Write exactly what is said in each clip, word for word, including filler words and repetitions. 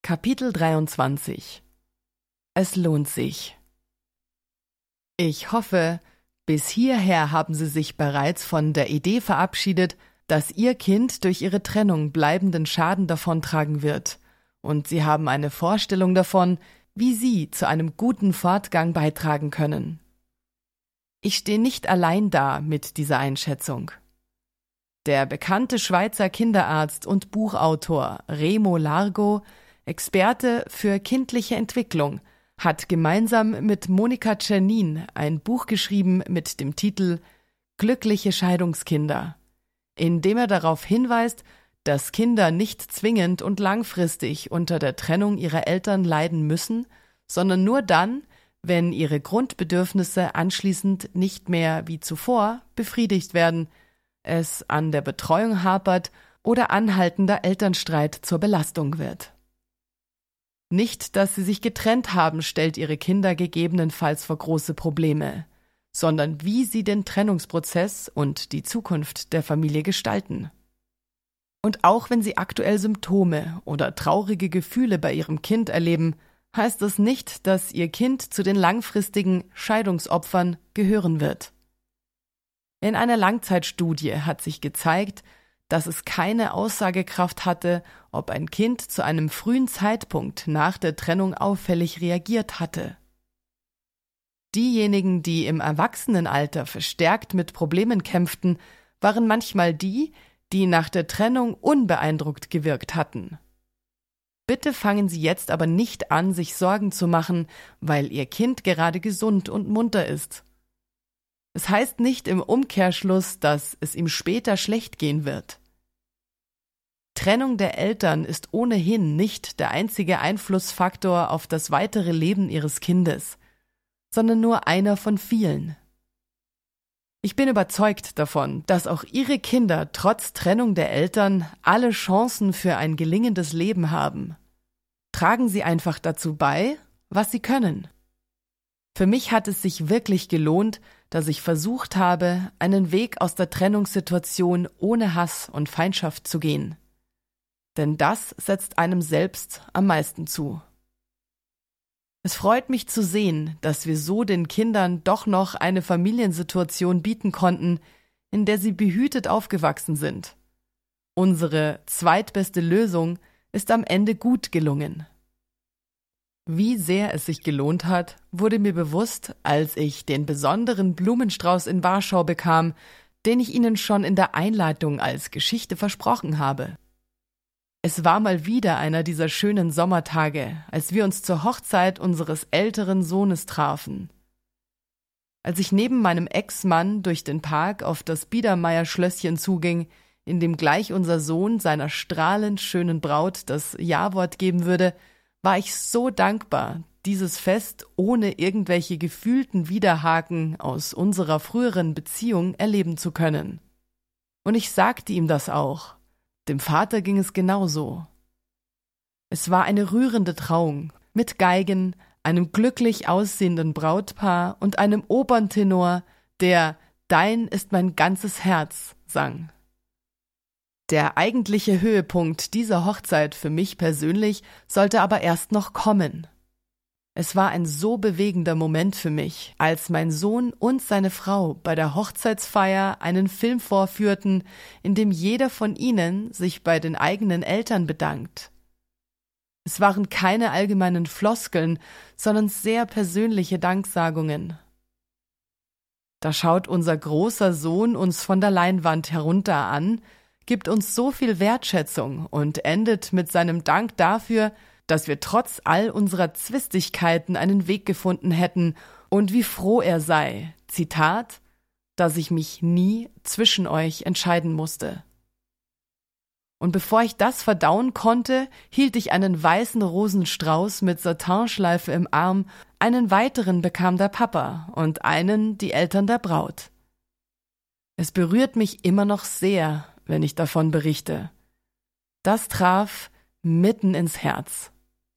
Kapitel dreiundzwanzig. Es lohnt sich. Ich hoffe, bis hierher haben Sie sich bereits von der Idee verabschiedet, dass Ihr Kind durch Ihre Trennung bleibenden Schaden davontragen wird, und Sie haben eine Vorstellung davon, wie Sie zu einem guten Fortgang beitragen können. Ich stehe nicht allein da mit dieser Einschätzung. Der bekannte Schweizer Kinderarzt und Buchautor Remo Largo, Experte für kindliche Entwicklung, hat gemeinsam mit Monika Czernin ein Buch geschrieben mit dem Titel »Glückliche Scheidungskinder«, in dem er darauf hinweist, dass Kinder nicht zwingend und langfristig unter der Trennung ihrer Eltern leiden müssen, sondern nur dann, wenn ihre Grundbedürfnisse anschließend nicht mehr wie zuvor befriedigt werden, es an der Betreuung hapert oder anhaltender Elternstreit zur Belastung wird. Nicht, dass sie sich getrennt haben, stellt ihre Kinder gegebenenfalls vor große Probleme, sondern wie sie den Trennungsprozess und die Zukunft der Familie gestalten. Und auch wenn sie aktuell Symptome oder traurige Gefühle bei ihrem Kind erleben, heißt das nicht, dass ihr Kind zu den langfristigen Scheidungsopfern gehören wird. In einer Langzeitstudie hat sich gezeigt, dass es keine Aussagekraft hatte, ob ein Kind zu einem frühen Zeitpunkt nach der Trennung auffällig reagiert hatte. Diejenigen, die im Erwachsenenalter verstärkt mit Problemen kämpften, waren manchmal die, die nach der Trennung unbeeindruckt gewirkt hatten. Bitte fangen Sie jetzt aber nicht an, sich Sorgen zu machen, weil Ihr Kind gerade gesund und munter ist. Es heißt nicht im Umkehrschluss, dass es ihm später schlecht gehen wird. Trennung der Eltern ist ohnehin nicht der einzige Einflussfaktor auf das weitere Leben Ihres Kindes, sondern nur einer von vielen. Ich bin überzeugt davon, dass auch Ihre Kinder trotz Trennung der Eltern alle Chancen für ein gelingendes Leben haben. Tragen Sie einfach dazu bei, was Sie können. Für mich hat es sich wirklich gelohnt, dass ich versucht habe, einen Weg aus der Trennungssituation ohne Hass und Feindschaft zu gehen. Denn das setzt einem selbst am meisten zu. Es freut mich zu sehen, dass wir so den Kindern doch noch eine Familiensituation bieten konnten, in der sie behütet aufgewachsen sind. Unsere zweitbeste Lösung ist am Ende gut gelungen. Wie sehr es sich gelohnt hat, wurde mir bewusst, als ich den besonderen Blumenstrauß in Warschau bekam, den ich Ihnen schon in der Einleitung als Geschichte versprochen habe. Es war mal wieder einer dieser schönen Sommertage, als wir uns zur Hochzeit unseres älteren Sohnes trafen. Als ich neben meinem Ex-Mann durch den Park auf das Biedermeier-Schlösschen zuging, in dem gleich unser Sohn seiner strahlend schönen Braut das Ja-Wort geben würde, war ich so dankbar, dieses Fest ohne irgendwelche gefühlten Widerhaken aus unserer früheren Beziehung erleben zu können. Und ich sagte ihm das auch. Dem Vater ging es genauso. Es war eine rührende Trauung mit Geigen, einem glücklich aussehenden Brautpaar und einem Operntenor, der »Dein ist mein ganzes Herz« sang. Der eigentliche Höhepunkt dieser Hochzeit für mich persönlich sollte aber erst noch kommen. Es war ein so bewegender Moment für mich, als mein Sohn und seine Frau bei der Hochzeitsfeier einen Film vorführten, in dem jeder von ihnen sich bei den eigenen Eltern bedankt. Es waren keine allgemeinen Floskeln, sondern sehr persönliche Danksagungen. Da schaut unser großer Sohn uns von der Leinwand herunter an, gibt uns so viel Wertschätzung und endet mit seinem Dank dafür, dass wir trotz all unserer Zwistigkeiten einen Weg gefunden hätten und wie froh er sei, Zitat, dass ich mich nie zwischen euch entscheiden musste. Und bevor ich das verdauen konnte, hielt ich einen weißen Rosenstrauß mit Satinschleife im Arm, einen weiteren bekam der Papa und einen die Eltern der Braut. Es berührt mich immer noch sehr, wenn ich davon berichte. Das traf mitten ins Herz.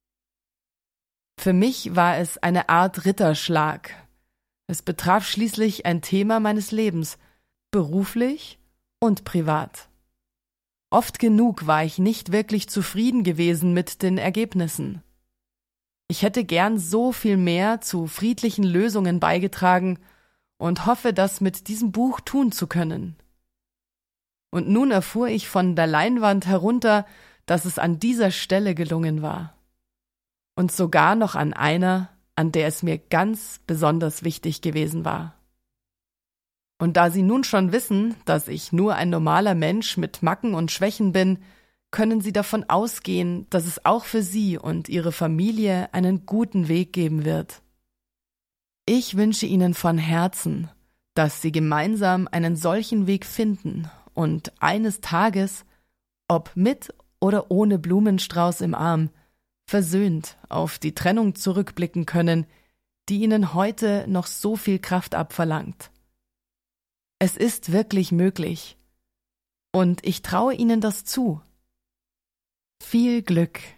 Für mich war es eine Art Ritterschlag. Es betraf schließlich ein Thema meines Lebens, beruflich und privat. Oft genug war ich nicht wirklich zufrieden gewesen mit den Ergebnissen. Ich hätte gern so viel mehr zu friedlichen Lösungen beigetragen und hoffe, das mit diesem Buch tun zu können. Und nun erfuhr ich von der Leinwand herunter, dass es an dieser Stelle gelungen war. Und sogar noch an einer, an der es mir ganz besonders wichtig gewesen war. Und da Sie nun schon wissen, dass ich nur ein normaler Mensch mit Macken und Schwächen bin, können Sie davon ausgehen, dass es auch für Sie und Ihre Familie einen guten Weg geben wird. Ich wünsche Ihnen von Herzen, dass Sie gemeinsam einen solchen Weg finden und eines Tages, ob mit oder ohne Blumenstrauß im Arm, versöhnt auf die Trennung zurückblicken können, die Ihnen heute noch so viel Kraft abverlangt. Es ist wirklich möglich. Und ich traue Ihnen das zu. Viel Glück!